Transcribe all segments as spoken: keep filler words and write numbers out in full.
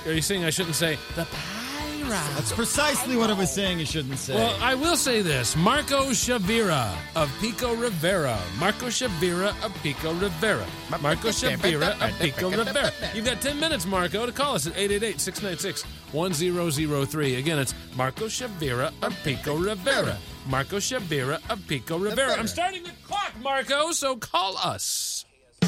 are you saying I shouldn't say the Pirates? That's precisely what I was saying you shouldn't say. Well, I will say this. Marco Shavira of Pico Rivera. Marco Shavira of Pico Rivera. Marco Shavira of Pico Rivera. You've got ten minutes, Marco, to call us at eight eight eight, six nine six, one zero zero three. Again, it's Marco Shavira of Pico Rivera. Marco Shavira of Pico Rivera. I'm starting the clock, Marco, so call us.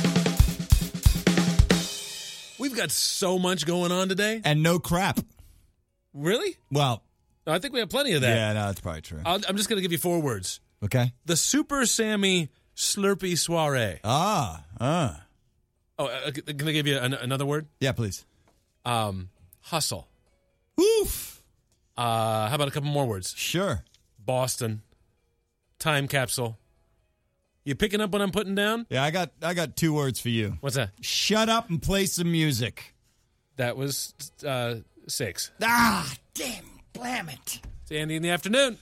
We've got so much going on today. And no crap. Really? Well, no, I think we have plenty of that. Yeah, no, that's probably true. I'll, I'm just going to give you four words. Okay. The Super Sammy Slurpee Soiree. Ah, ah. Oh, uh, can I give you an, another word? Yeah, please. Um, hustle. Oof. Uh, how about a couple more words? Sure. Boston. Time capsule. You picking up what I'm putting down? Yeah, I got I got two words for you. What's that? Shut up and play some music. That was uh, six. Ah, damn, blam it. It's Andy in the afternoon.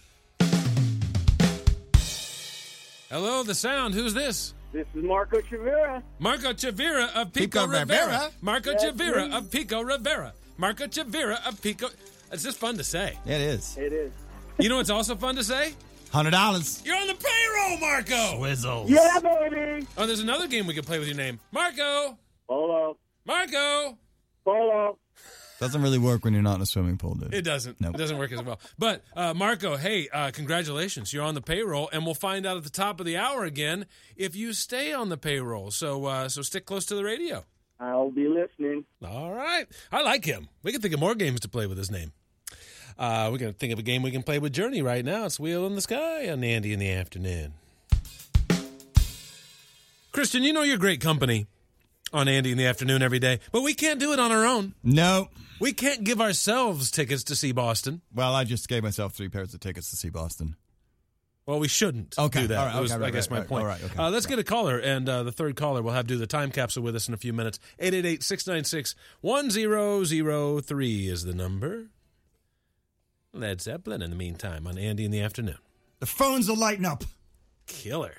Hello, the sound. Who's this? This is Marco Chavira. Marco Chavira of Pico, Pico Rivera. Rivera. Marco Yes, Chavira please. of Pico Rivera. Marco Chavira of Pico. It's just fun to say. It is. It is. You know what's also fun to say? Hundred dollars. You're on the payroll, Marco. Whizzles. Yeah, baby. Oh, there's another game we could play with your name. Marco. Polo. Marco. Polo. Doesn't really work when you're not in a swimming pool, dude. It doesn't. Nope. It doesn't work as well. But, uh, Marco, hey, uh, congratulations. You're on the payroll, and we'll find out at the top of the hour again if you stay on the payroll. So, uh, so stick close to the radio. I'll be listening. All right. I like him. We can think of more games to play with his name. Uh, we're going to think of a game we can play with Journey right now. It's Wheel in the Sky on Andy in the afternoon. Christian, you know you're great company on Andy in the afternoon every day, but we can't do it on our own. No. We can't give ourselves tickets to see Boston. Well, I just gave myself three pairs of tickets to see Boston. Well, we shouldn't Okay. do that. All right, That was, okay, right, I guess, right, my right. point. All right, okay. Uh, let's Right. get a caller, and uh, the third caller will have to do the time capsule with us in a few minutes. eight eight eight, six nine six, one zero zero three is the number. Led Zeppelin in the meantime on Andy in the afternoon. The phones will lighten up. Killer.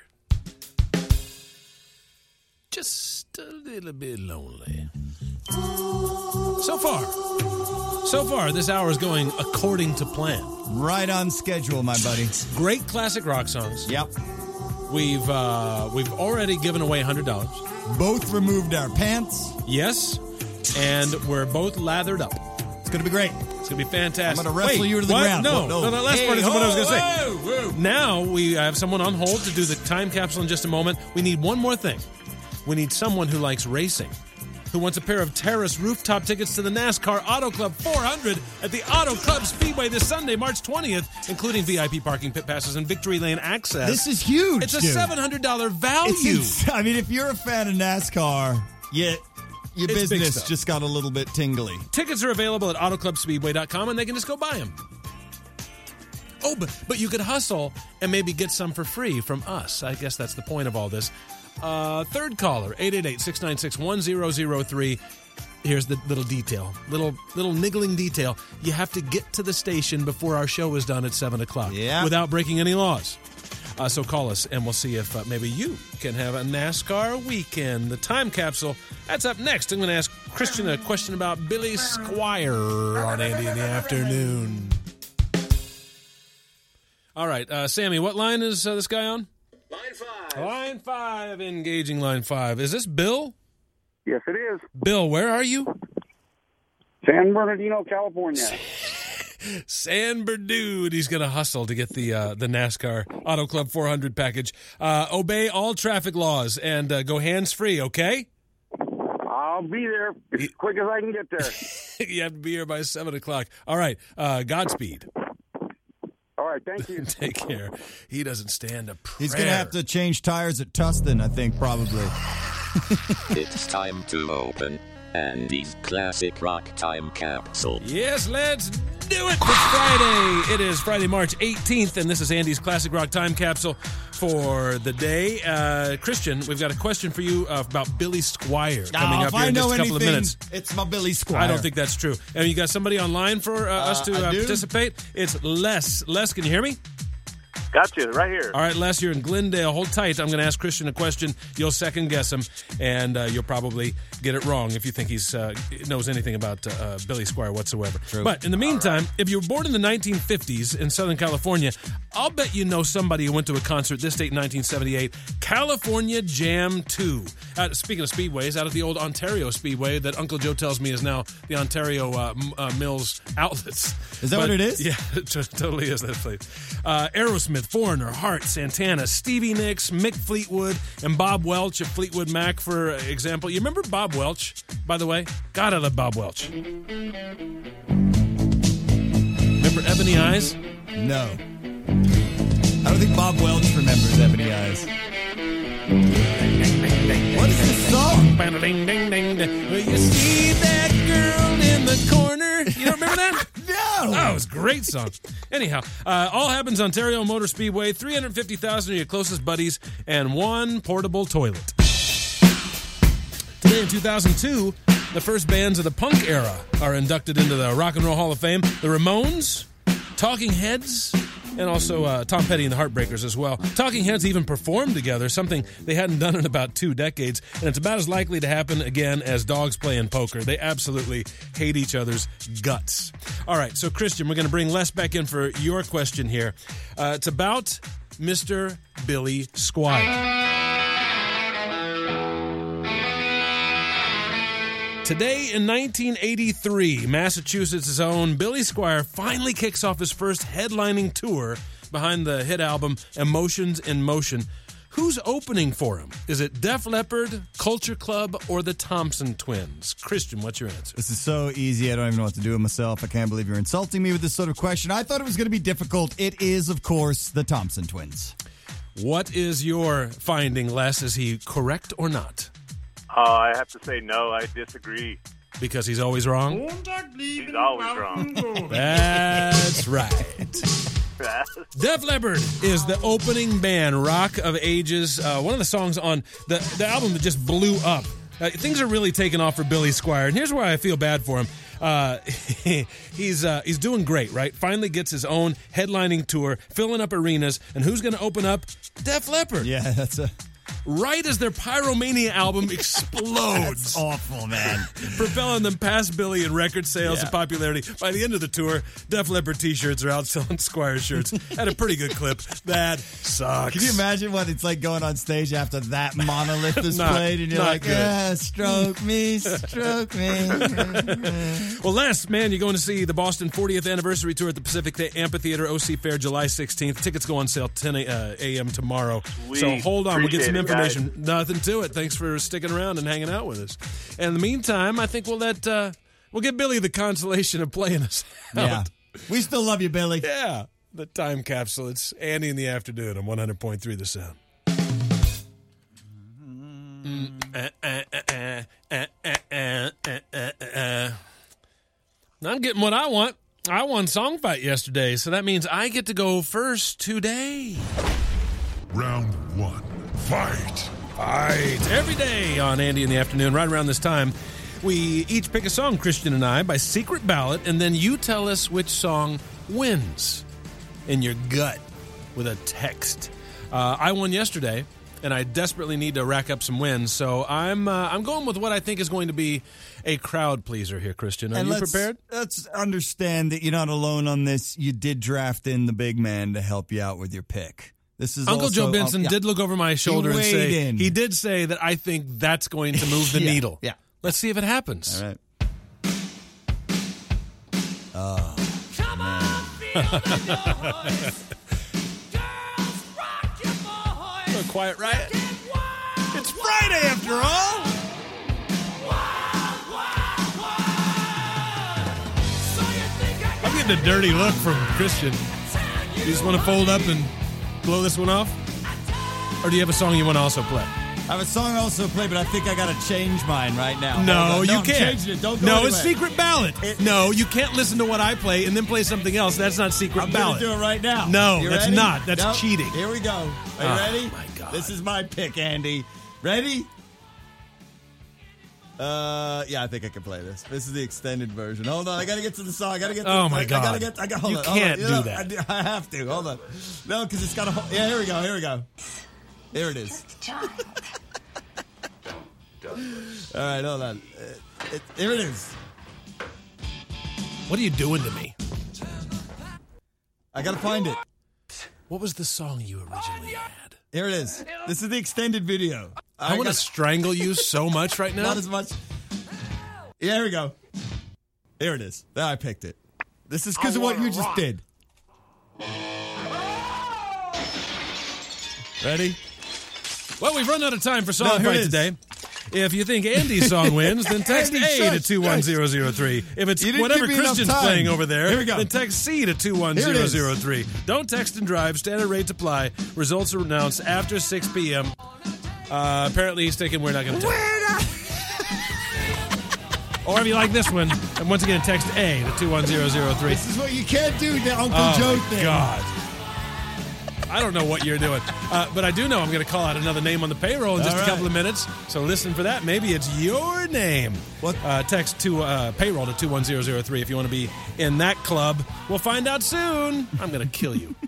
Just a little bit lonely. So far, so far, this hour is going according to plan. Right on schedule, my buddy. Great classic rock songs. Yep. We've uh, we've already given away one hundred dollars. Both removed our pants. Yes, and we're both lathered up. It's going to be great. It's going to be fantastic. I'm gonna wrestle Wait, you to the what? ground. No, Whoa, no, no. no, that last Hey, part isn't what I was going to say. whoa, whoa. Now we have someone on hold to do the time capsule in just a moment. We need one more thing. We need someone who likes racing, who wants a pair of Terrace rooftop tickets to the NASCAR Auto Club four hundred at the Auto Club Speedway this Sunday, March twentieth, including V I P parking, pit passes, and victory lane access. This is huge, It's a dude. seven hundred dollars value. It's ins- I mean, if you're a fan of NASCAR, yeah, your It's big business stuff. just got a little bit tingly. Tickets are available at auto club speedway dot com, and they can just go buy them. Oh, but, but you could hustle and maybe get some for free from us. I guess that's the point of all this. Uh, third caller, eight eight eight, six nine six, one zero zero three. Here's the little detail, little little niggling detail. You have to get to the station before our show is done at seven o'clock Yeah. without breaking any laws. Uh, so call us, and we'll see if uh, maybe you can have a NASCAR weekend. The time capsule, that's up next. I'm going to ask Christian a question about Billy Squire on Andy in the afternoon. All right, uh, Sammy, what line is uh, this guy on? Line five. Line five, engaging line five. Is this Bill? Yes, it is. Bill, where are you? San Bernardino, California. San Bernardino, and he's going to hustle to get the uh, the NASCAR Auto Club four hundred package. Uh, obey all traffic laws and uh, go hands-free, okay? I'll be there as quick as I can get there. You have to be here by seven o'clock. All right, uh, Godspeed. All right, thank you. Take care. He doesn't stand a prayer. He's going to have to change tires at Tustin, I think, probably. It's time to open Andy's Classic Rock Time Capsule. Yes, let's do it. It's Friday. It is Friday, March eighteenth, and this is Andy's Classic Rock Time Capsule for the day. Uh, Christian, we've got a question for you uh, about Billy Squire coming Oh, up if here I in know just a couple anything, of minutes. it's my Billy Squire. I don't think that's true. And you got somebody online for uh, us Uh, to I uh, do. participate? It's Les. Les, can you hear me? Got you, right here. All right, Les, you're in Glendale. Hold tight. I'm going to ask Christian a question. You'll second guess him, and uh, you'll probably get it wrong if you think he uh, knows anything about uh, uh, Billy Squier whatsoever. True. But in the meantime, right. if you were born in the nineteen fifties in Southern California, I'll bet you know somebody who went to a concert this date in nineteen seventy-eight, California Jam two. Uh, speaking of speedways, out at the old Ontario Speedway that Uncle Joe tells me is now the Ontario uh, M- uh, Mills Outlets. Is that but, what it is? Yeah, it totally is that place. Uh, Aerosmith, Foreigner, Heart, Santana, Stevie Nicks, Mick Fleetwood, and Bob Welch of Fleetwood Mac, for example. You remember Bob Welch, by the way? God, I love Bob Welch. Remember Ebony Eyes? No. I don't think Bob Welch remembers Ebony Eyes. What is this song? Ding, ding, ding, ding. Will you see that girl in the corner? You don't remember that? No. Oh, it was a great song. Anyhow, uh, all happens Ontario Motor Speedway, three hundred fifty thousand of your closest buddies, and one portable toilet. Today in two thousand two, the first bands of the punk era are inducted into the Rock and Roll Hall of Fame. The Ramones, Talking Heads, and also uh, Tom Petty and the Heartbreakers as well. Talking Heads even performed together, something they hadn't done in about two decades, and it's about as likely to happen again as dogs playing poker. They absolutely hate each other's guts. All right, so Christian, we're going to bring Les back in for your question here. Uh, it's about Mister Billy Squier. Today in nineteen eighty-three, Massachusetts' own Billy Squier finally kicks off his first headlining tour behind the hit album Emotions in Motion. Who's opening for him? Is it Def Leppard, Culture Club, or the Thompson Twins? Christian, what's your answer? This is so easy, I don't even know what to do with myself. I can't believe you're insulting me with this sort of question. I thought it was going to be difficult. It is, of course, the Thompson Twins. What is your finding, Les? Is he correct or not? Uh, I have to say no, I disagree. Because he's always wrong? He's always wrong. That's right. Def Leppard is the opening band, Rock of Ages, uh, one of the songs on the, the album that just blew up. Uh, things are really taking off for Billy Squier, and here's where I feel bad for him. Uh, he's uh, he's doing great, right? Finally gets his own headlining tour, filling up arenas, and who's going to open up? Def Leppard. Yeah, that's a... Right as their Pyromania album explodes. That's awful, man. Propelling them past Billy in record sales yeah. and popularity. By the end of the tour, Def Leppard t-shirts are outselling Squier shirts at a pretty good clip. That sucks. Can you imagine what it's like going on stage after that monolith is not, played and you're like, good. ah, stroke me, stroke me. Well, Les, man, you're going to see the Boston fortieth anniversary tour at the Pacific Amphitheater, O C Fair, July sixteenth. Tickets go on sale ten a.m. tomorrow. Sweet. So hold on. We'll get some Appreciate it, information. guys. Nothing to it. Thanks for sticking around and hanging out with us. And in the meantime, I think we'll let uh, we'll give Billy the consolation of playing us out. Yeah. We still love you, Billy. Yeah. The time capsule. It's Andy in the afternoon on one hundred point three The Sound. I'm getting what I want. I won Song Fight yesterday, so that means I get to go first today. Round one. Fight. Fight. Every day on Andy in the Afternoon, right around this time, we each pick a song, Christian and I, by secret ballot, and then you tell us which song wins in your gut with a text. Uh, I won yesterday, and I desperately need to rack up some wins, so I'm uh, I'm going with what I think is going to be a crowd pleaser here, Christian. Are and you let's, prepared? Let's understand that you're not alone on this. You did draft in the big man to help you out with your pick. This is Uncle also, Joe Benson oh, yeah. did look over my shoulder He and say weighed in. he did say that I think that's going to move the Yeah, needle. yeah. Let's see if it happens. All right. Oh, Come on, feel the noise. Girls, rock your boys. A little quiet riot. Get wild, It's Friday after all. wild, wild, wild. So you think I I'm getting a dirty look from Christian. got You just want to fold up and blow this one off? Or do you have a song you want to also play? I have a song I also play, but I think I got to change mine right now. No, Hold on. you I'm can't. changing it. Don't go no, anywhere. it's secret ballot. It- no, you can't listen to what I play and then play something else. That's not secret I'm ballot. going to do it right now. No, You that's ready? not. That's Nope. cheating. Here we go. Are you Oh, ready? my God. This is my pick, Andy. Ready? Uh, yeah, I think I can play this. This is the extended version. Hold on, I gotta get to the song. I gotta get. To Oh the, my I, God! I gotta get. I got. Hold you on, hold can't on. do know, that. I, I have to. Hold on. No, because it's got a. Yeah, here we go. Here we go. Here it is. All right, hold on. Uh, it, here it is. What are you doing to me? I gotta find it. What was the song you originally had? Here it is. This is the extended video. I, I want to strangle you so much right now. Not as much. Yeah, here we go. Here it is. There, I picked it. This is because of what you just did. Ready? Well, we've run out of time for Song No, here Fight it is. today. If you think Andy's song wins, then text Andy, A to shush, two one zero zero three. If it's You didn't whatever give me enough Christian's time. playing over there, Here we go. then text C to two one Here it zero is. zero three. Don't text and drive. Standard rates apply. Results are announced after six p.m. Uh, apparently, he's thinking we're not going to tell. Or if you like this one, and once again, text A to two one zero zero three. This is what you can't do, the Uncle Oh, Joe my thing. God. I don't know what you're doing. Uh, but I do know I'm going to call out another name on the payroll in just All a right. couple of minutes. So listen for that. Maybe it's your name. What? Uh, text to uh, payroll to two one zero zero three if you want to be in that club. We'll find out soon. I'm going to kill you.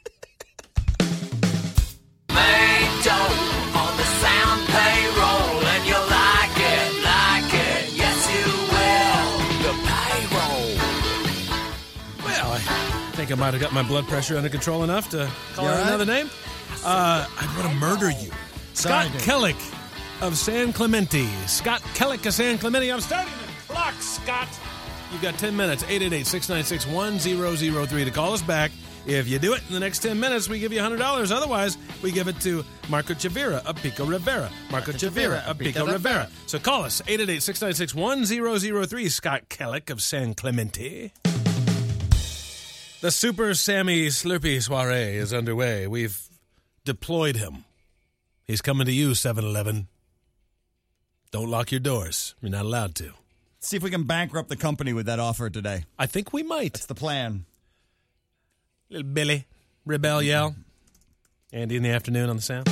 Made dough on the sound payroll, and you like it, like it, yes you will. The payroll. Well, I think I might have got my blood pressure under control enough to call You out all right? another name. Uh, I want to murder you. Sorry, Scott Dave. Kellick of San Clemente. Scott Kellick of San Clemente. I'm starting the clock, Scott. You've got ten minutes. eight eight eight, six nine six, one zero zero three to call us back. If you do it in the next ten minutes, we give you one hundred dollars. Otherwise, we give it to Marco Chavira of Pico Rivera. Marco Chavira of Pico Rivera. So call us, eight eight eight, six nine six, one zero zero three. Scott Kellick of San Clemente. The Super Sammy Slurpee soiree is underway. We've deployed him. He's coming to you, seven eleven. Don't lock your doors. You're not allowed to. See if we can bankrupt the company with that offer today. I think we might. That's the plan. Little Billy, Rebel Yell. Andy in the afternoon on the sound.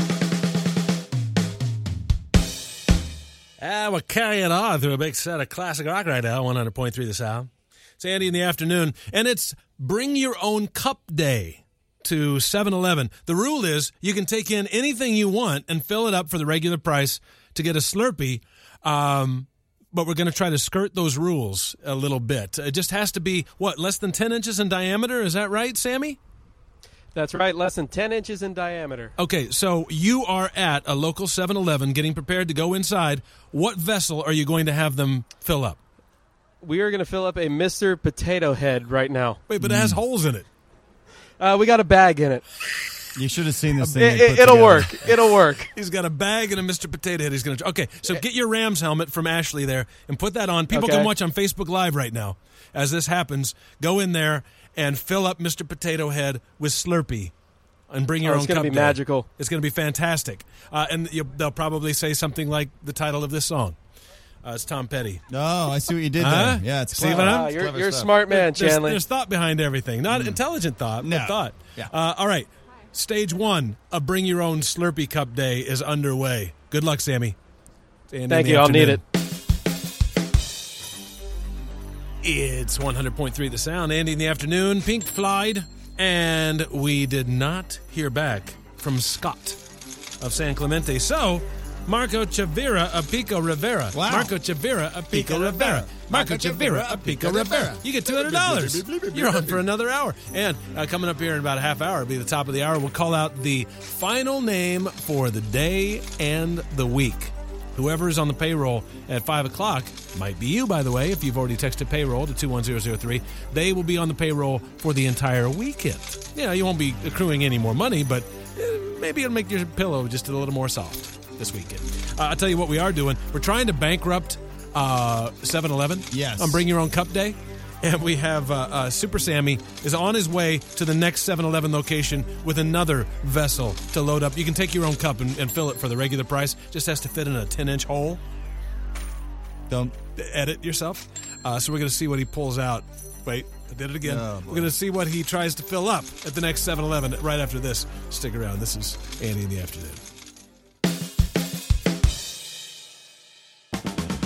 Ah, we're carrying on through a big set of classic rock right now, one hundred point three the sound. It's Andy in the afternoon, and it's Bring Your Own Cup Day to seven eleven. The rule is you can take in anything you want and fill it up for the regular price to get a Slurpee, um, but we're going to try to skirt those rules a little bit. It just has to be, what, less than ten inches in diameter? Is that right, Sammy? That's right, less than ten inches in diameter. Okay, so you are at a local seven eleven getting prepared to go inside. What vessel are you going to have them fill up? We are going to fill up a Mister Potato Head right now. Wait, but it has holes in it. Uh, we got a bag in it. You should have seen this thing. It, they it, put it'll together. work. It'll work. He's got a bag and a Mister Potato Head he's going to... Okay, so get your Rams helmet from Ashley there and put that on. People Okay. can watch on Facebook Live right now. As this happens, go in there and fill up Mister Potato Head with Slurpee and bring your Oh, own it's gonna cup be day. magical. It's going to be fantastic. Uh, and you, they'll probably say something like the title of this song. Uh, it's Tom Petty. Oh, I see what you did Huh? there. Yeah, it's See clever. what I'm- Wow, It's you're clever you're a stuff. smart man, There's, Chandler. there's thought behind everything. Not intelligent thought, No. but thought. Yeah. Uh, all right. Stage one of Bring Your Own Slurpee Cup Day is underway. Good luck, Sammy. It's Andy in Thank the you. I'll need afternoon. it. It's one hundred point three The Sound. Andy in the afternoon. Pink Floyd. And we did not hear back from Scott of San Clemente. So, Marco Chavira of Pico Rivera. Wow. Marco Chavira of Pico Pico Rivera. Rivera. Marco Chavira of Pico Rivera. You get two hundred dollars. You're on for another hour. And uh, coming up here in about a half hour, it'll be the top of the hour, we'll call out the final name for the day and the week. Whoever is on the payroll at five o'clock, might be you, by the way, if you've already texted payroll to two one zero zero three, they will be on the payroll for the entire weekend. You know, you won't be accruing any more money, but eh, maybe it'll make your pillow just a little more soft this weekend. Uh, I'll tell you what we are doing. We're trying to bankrupt uh, seven eleven Yes. on Bring Your Own Cup Day. And we have uh, uh, Super Sammy is on his way to the next seven eleven location with another vessel to load up. You can take your own cup and, and fill it for the regular price. Just has to fit in a ten-inch hole. Don't. Edit yourself. Uh, so we're going to see what he pulls out. Wait, I did it again. Oh, boy. we're going to see what he tries to fill up at the next seven eleven right after this. Stick around. This is Andy in the afternoon.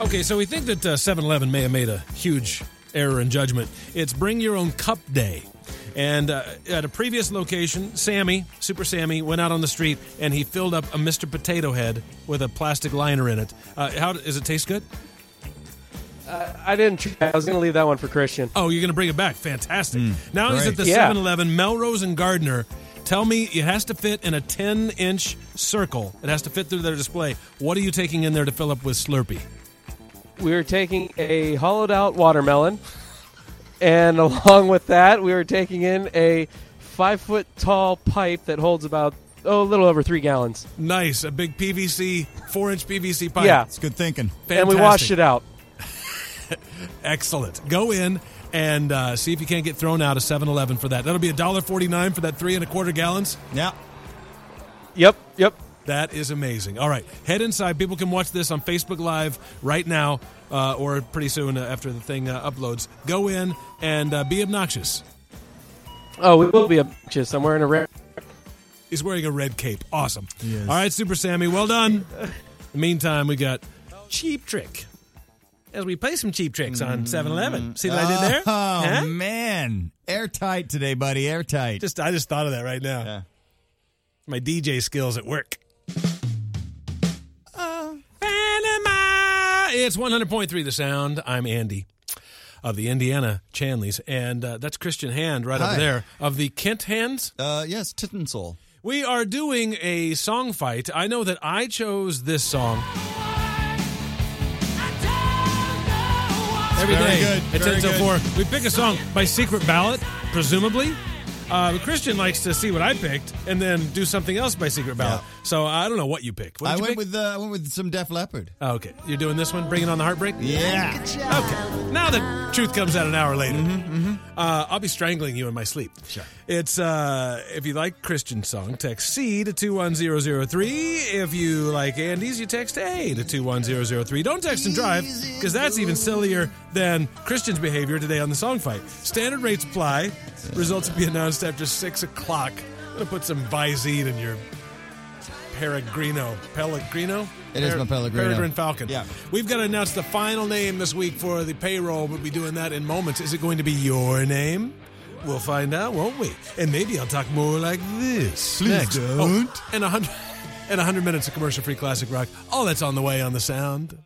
Okay, so we think that uh, seven eleven may have made a huge error in judgment. It's Bring Your Own Cup Day. And uh, at a previous location, Sammy, Super Sammy, went out on the street and he filled up a Mister Potato Head with a plastic liner in it. Uh, how does it taste good? Uh, I didn't try. I was going to leave that one for Christian. Oh, you're going to bring it back. Fantastic. Mm, now he's great. at the Yeah. seven eleven, Melrose and Gardner. Tell me, it has to fit in a ten-inch circle. It has to fit through their display. What are you taking in there to fill up with Slurpee? We were taking a hollowed-out watermelon, and along with that, we were taking in a five-foot-tall pipe that holds about, oh, a little over three gallons. Nice. A big P V C, four-inch P V C pipe. Yeah. It's good thinking. Fantastic. And we washed it out. Excellent. Go in and uh, see if you can't get thrown out of seven eleven for that. That'll be one dollar forty-nine for that three and a quarter gallons. Yeah. Yep, yep. That is amazing. All right, head inside. People can watch this on Facebook Live right now uh, or pretty soon uh, after the thing uh, uploads. Go in and uh, be obnoxious. Oh, we will be obnoxious. I'm wearing a red. He's wearing a red cape. Awesome. Yes. All right, Super Sammy, well done. In the meantime, we got Cheap Trick. As we play some cheap tricks on seven eleven. See what I did there? Oh, Huh? man. Airtight today, buddy. Airtight. Just I just thought of that right now. Yeah. My D J skills at work. Oh. Panama. It's one hundred point three The Sound. I'm Andy of the Indiana Chanleys, and uh, that's Christian Hand right Hi. over there of the Kent Hands. Uh, yes, Tittensol. We are doing a song fight. I know that I chose this song every Very day good. at Very ten till good. four. We pick a song by secret ballot, presumably. Uh, Christian likes to see what I picked and then do something else by secret ballot. Yeah. So I don't know what you picked. What did I you went pick? with uh, I went with some Def Leppard. Oh, okay, you're doing this one, Bringing on the Heartbreak? Yeah. Okay. Now the truth comes out an hour later. Mm-hmm, Uh, I'll be strangling you in my sleep. Sure. It's, uh, if you like Christian song, text C to two one zero zero three. If you like Andy's, you text A to two one zero zero three. Don't text and drive, because that's even sillier than Christian's behavior today on the song fight. Standard rates apply. Results will be announced after six o'clock. I'm going to put some Visine in your Peregrino. Pellegrino? It is my Pellegrino. Peregrine Falcon. Yeah. We've got to announce the final name this week for the payroll. We'll be doing that in moments. Is it going to be your name? We'll find out, won't we? And maybe I'll talk more like this. Please next. don't. Oh, and a hundred and a hundred minutes of commercial-free classic rock. All that's on the way on the Sound.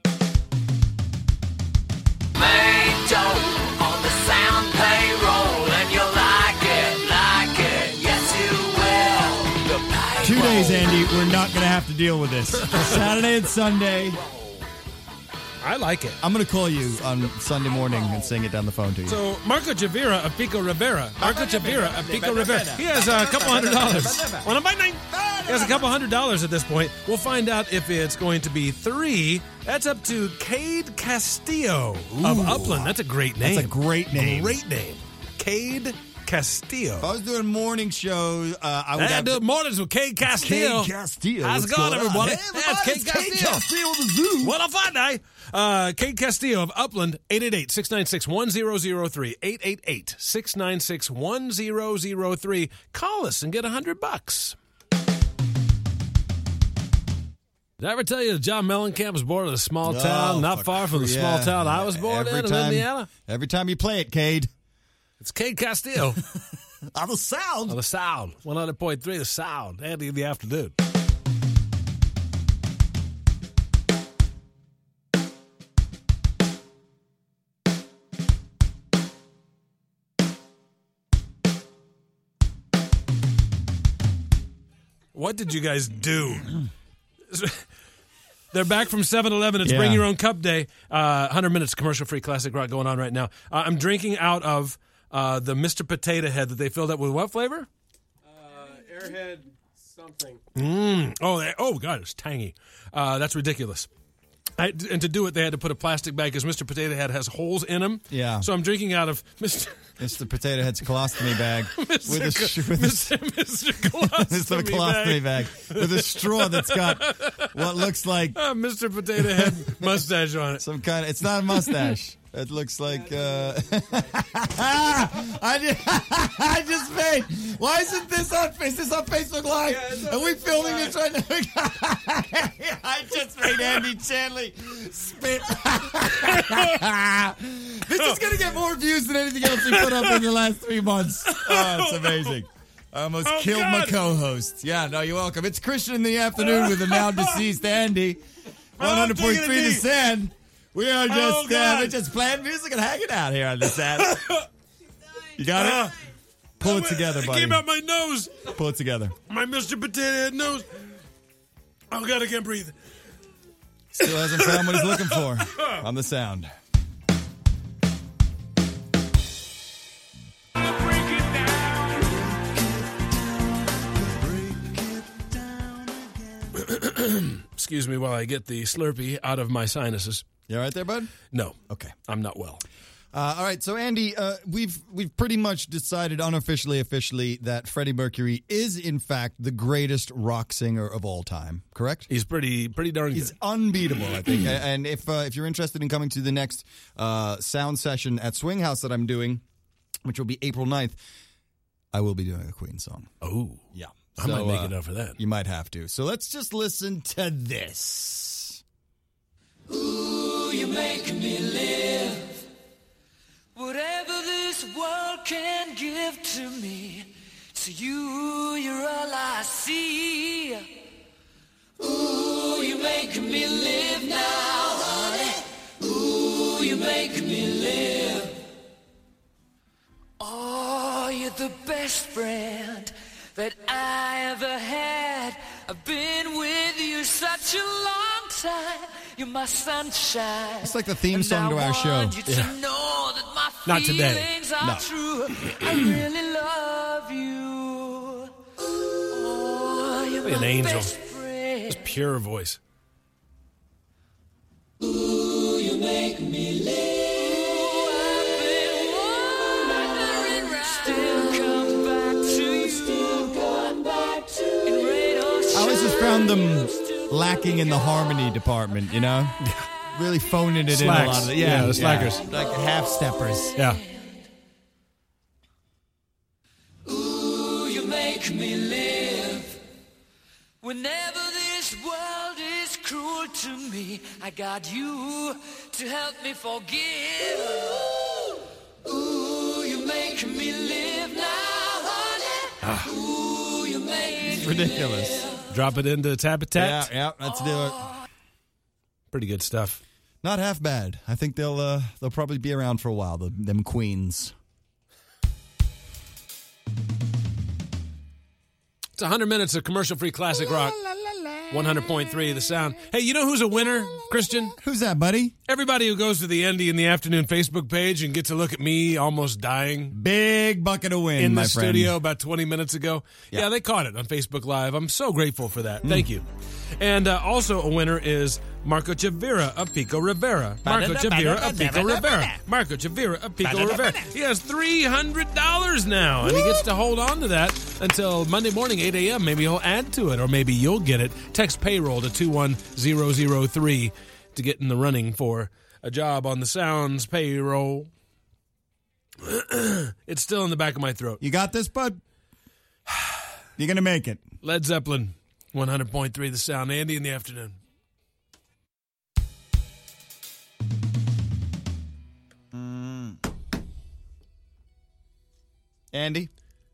Made dough on the Sound payroll, and you like it, like it, yes you will. The payroll. Two days, Andy. We're not going to have to deal with this. Saturday and Sunday. I like it. I'm going to call you on Sunday morning and sing it down the phone to you. So, Marco Chavira of Pico Rivera. Marco Chavira of Pico Rivera. He has a couple hundred dollars. One by nine. He has a couple hundred dollars at this point. We'll find out if it's going to be three. That's up to Cade Castillo of Ooh. Upland. That's a great name. That's a great name. Great name. Cade Castillo. If I was doing morning shows, uh, I would And have do mornings with Cade Castillo. Cade Castillo. How's it What's going, going on? everybody? Hey, That's everybody, Cade it's Cade Castillo. Castillo of the Zoo. What a fun day. Uh, Cade Castillo of Upland, eight eight eight, six nine six, one zero zero three. eight eight eight, six nine six, one zero zero three. Call us and get a hundred bucks. Did I ever tell you that John Mellencamp was born in a small Oh, town, not fuck, far from the yeah. small town I was born every in, time, in Indiana? Every time you play it, Cade. It's Cade Castillo On the sound. of the Sound. one hundred point three, the Sound. Andy in the afternoon. What did you guys do? They're back from seven eleven. It's Yeah. Bring Your Own Cup Day. Uh, one hundred minutes commercial-free classic rock going on right now. Uh, I'm drinking out of uh, the Mister Potato Head that they filled up with what flavor? Uh, Airhead something. Mm. Oh, they, oh, God, it's tangy. Uh, that's ridiculous. I, and to do it, they had to put a plastic bag because Mister Potato Head has holes in them. Yeah. So I'm drinking out of Mister It's the Potato Head's colostomy bag. Mister With a, Co- sh- with a Mister Mister Colostomy It's the colostomy bag. With a straw that's got what looks like Uh, Mister Potato Head mustache on it. some kind of, it's not a mustache. It looks like uh, I, just, I just made. Why isn't this on? Is this on Facebook Live? Yeah, Are we filming this right now? I just made Andy Chanley spit. This is gonna get more views than anything else we put up in the last three months. Oh, it's amazing. I almost oh, killed God. my co-host. Yeah, no, you're welcome. It's Christian in the afternoon with the now deceased Andy. one hundred point three The Sand. We are just oh, uh, we're just playing music and hanging out here on the Sand. You got it? Uh, Pull it together, buddy. It came out my nose. Pull it together. My Mister Potato Head nose. Oh, God, I can't breathe. Still hasn't found what he's looking for on the Sound. Excuse me while I get the Slurpee out of my sinuses. You all right there, bud? No. Okay. I'm not well. Uh, all right, so Andy, uh, we've we've pretty much decided unofficially, officially, that Freddie Mercury is in fact the greatest rock singer of all time. Correct? He's pretty pretty darn good. He's unbeatable, I think. And if uh, if you're interested in coming to the next uh, sound session at Swing House that I'm doing, which will be April ninth, I will be doing a Queen song. Oh, yeah. I so, might make uh, it up for that. You might have to. So let's just listen to this. Ooh, you're making me live. Whatever this world can give to me, to you, you're all I see. Ooh, you're making me live now, honey. Ooh, you're making me live. Oh, you're the best friend that I ever had. I've been with you such a long time. You're my sunshine. It's like the theme song to our show. Yeah. Know that my Not today. Are no. True. I really love you. Oh, you're like my an angel. best friend. Just pure voice. Ooh, you make me live. I always just found them lacking in the harmony department, you know? Really phoning it Slacks. in a lot of the, yeah, yeah, the slackers. Yeah, like half-steppers. Yeah. Ooh, you make me live. Whenever this world is cruel to me, I got you to help me forgive. Ooh, you make me live now, honey. Ah. Ooh, you make It's ridiculous. me live. Drop it into Tapatat. Yeah, yeah, let's do it. Pretty good stuff. Not half bad. I think they'll uh, they'll probably be around for a while, the, them Queens. It's one hundred minutes of commercial-free classic rock. one hundred point three The Sound. Hey, you know who's a winner, Christian? Who's that, buddy? Everybody who goes to the Andy in the Afternoon Facebook page and gets a look at me almost dying. Big bucket of wind, in my the friend. studio about twenty minutes ago. Yeah. yeah, they caught it on Facebook Live. I'm so grateful for that. Mm. Thank you. And uh, also a winner is Marco Chavira of Pico Rivera. Marco Chavira of Pico Rivera. Marco Chavira of Pico Rivera. He has three hundred dollars now, and he gets to hold on to that until Monday morning, eight a.m. Maybe he'll add to it, or maybe you'll get it. Text payroll to two one zero zero three to get in the running for a job on the Sounds payroll. It's still in the back of my throat. You got this, bud? You're going to make it. Led Zeppelin, one hundred point three The Sound. Andy in the Afternoon. Mm. Andy?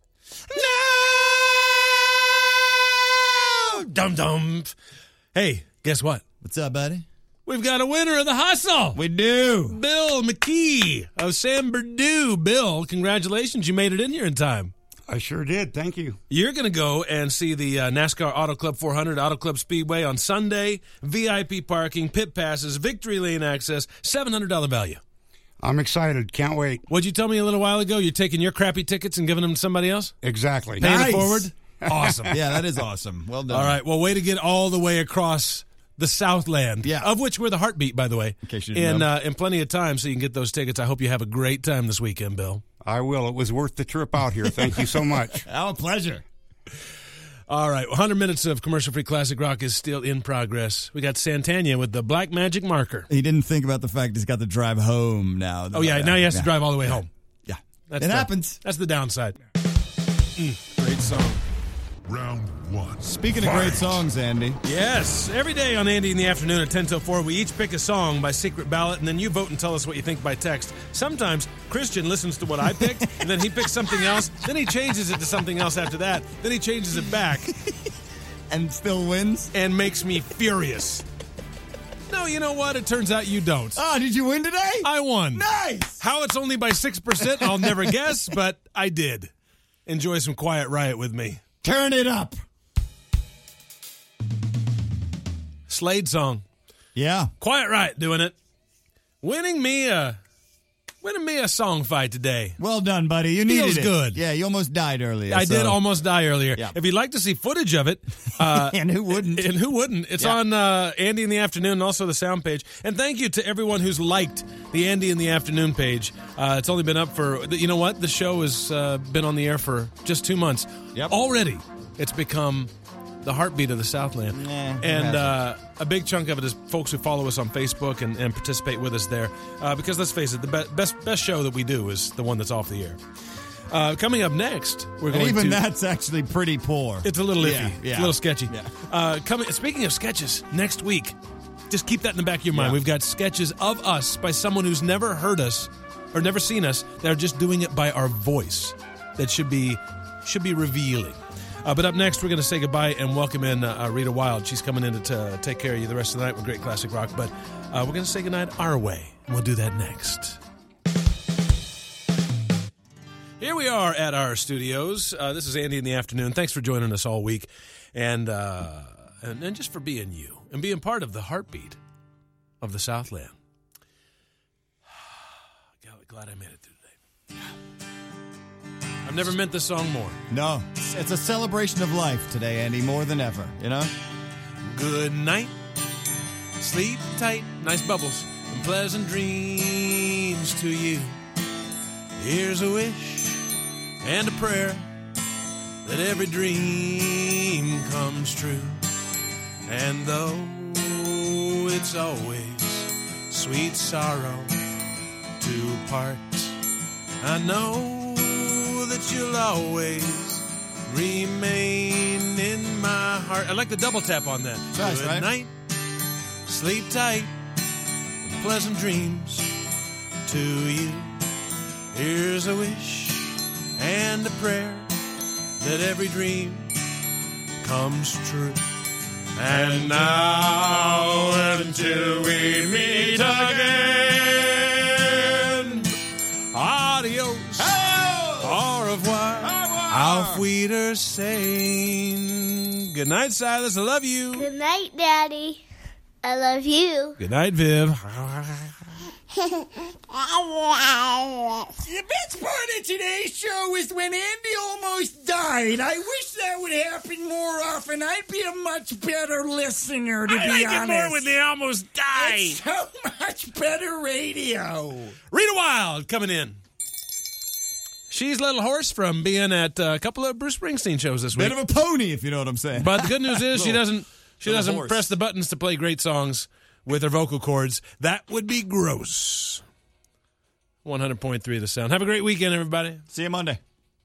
No! Dum-dum. Hey, guess what? What's up, buddy? We've got a winner of the hustle. We do. Bill McKee of San Bernardino. Bill, congratulations. You made it in here in time. I sure did. Thank you. You're going to go and see the uh, NASCAR Auto Club four hundred Auto Club Speedway on Sunday. V I P parking, pit passes, victory lane access, seven hundred dollars value. I'm excited. Can't wait. What'd you tell me a little while ago? You're taking your crappy tickets and giving them to somebody else? Exactly. Paying Nice. it forward? Awesome. Yeah, that is awesome. Well done. All right. Well, way to get all the way across the Southland, yeah. of which we're the heartbeat, by the way. In case you didn't in, know. Uh, in plenty of time so you can get those tickets. I hope you have a great time this weekend, Bill. I will. It was worth the trip out here. Thank you so much. Our pleasure. All right, one hundred minutes of commercial-free classic rock is still in progress. We got Santana with the Black Magic Marker. He didn't think about the fact he's got to drive home now. Oh, yeah, now he has yeah. to drive all the way home. Yeah. That's it the, happens. That's the downside. Mm, great song. Round one. Speaking Fight. of great songs, Andy. Yes, every day on Andy in the Afternoon at ten till four, we each pick a song by secret ballot, and then you vote and tell us what you think by text. Sometimes Christian listens to what I picked, and then he picks something else, then he changes it to something else after that, then he changes it back. And still wins? And makes me furious. No, you know what? It turns out you don't. Oh, did you win today? I won. Nice! How it's only by six percent, I'll never guess, but I did. Enjoy some Quiet Riot with me. Turn it up. Slade song. Yeah. Quiet Riot doing it. Winning me a winning me a song fight today. Well done, buddy. You needed Feels it. good. Yeah, you almost died earlier. I so. did almost die earlier. Yeah. If you'd like to see footage of it, uh, and who wouldn't? And who wouldn't? It's Yeah. on uh, Andy in the Afternoon and also the sound page. And thank you to everyone who's liked the Andy in the Afternoon page. Uh, it's only been up for, you know what? The show has uh, been on the air for just two months. Yep. Already, it's become the heartbeat of the Southland. Nah, and it uh, a big chunk of it is folks who follow us on Facebook and, and participate with us there. Uh, because let's face it, the be- best best show that we do is the one that's off the air. Uh, coming up next, we're And going even to... that's actually pretty poor. It's a little iffy. Yeah, It's yeah. a little sketchy. Yeah. Uh, coming. Speaking of sketches, next week, just keep that in the back of your mind. Yeah. We've got sketches of us by someone who's never heard us or never seen us. They're just doing it by our voice. That should be should be revealing. Uh, but up next, we're going to say goodbye and welcome in uh, Rita Wild. She's coming in to, to take care of you the rest of the night with great classic rock. But uh, we're going to say goodnight our way, and we'll do that next. Here we are at our studios. Uh, this is Andy in the Afternoon. Thanks for joining us all week, and, uh, and and just for being you and being part of the heartbeat of the Southland. God, glad I made it through today. I've never meant this song more. No. It's, it's a celebration of life today, Andy, more than ever, you know? Good night, sleep tight, nice bubbles, and pleasant dreams to you. Here's a wish and a prayer that every dream comes true. And though it's always sweet sorrow to part, I know that you'll always remain in my heart. I like the double tap on that. Nice, Good right? night, sleep tight, and pleasant dreams to you. Here's a wish and a prayer that every dream comes true. And now until we meet again, adios, au revoir, auf Wiedersehen. Good night, Silas. I love you. Good night, Daddy. I love you. Good night, Viv. The best part of today's show is when Andy almost died. I wish that would happen more often. I'd be a much better listener, to I be like honest. it more when they almost die. It's so much better radio. Rita Wild coming in. She's Little Horse from being at a couple of Bruce Springsteen shows this week. Bit of a pony, if you know what I'm saying. But the good news is she Little- doesn't she little doesn't horse. press the buttons to play great songs with her vocal cords. That would be gross. one hundred point three The Sound. Have a great weekend, everybody. See you Monday.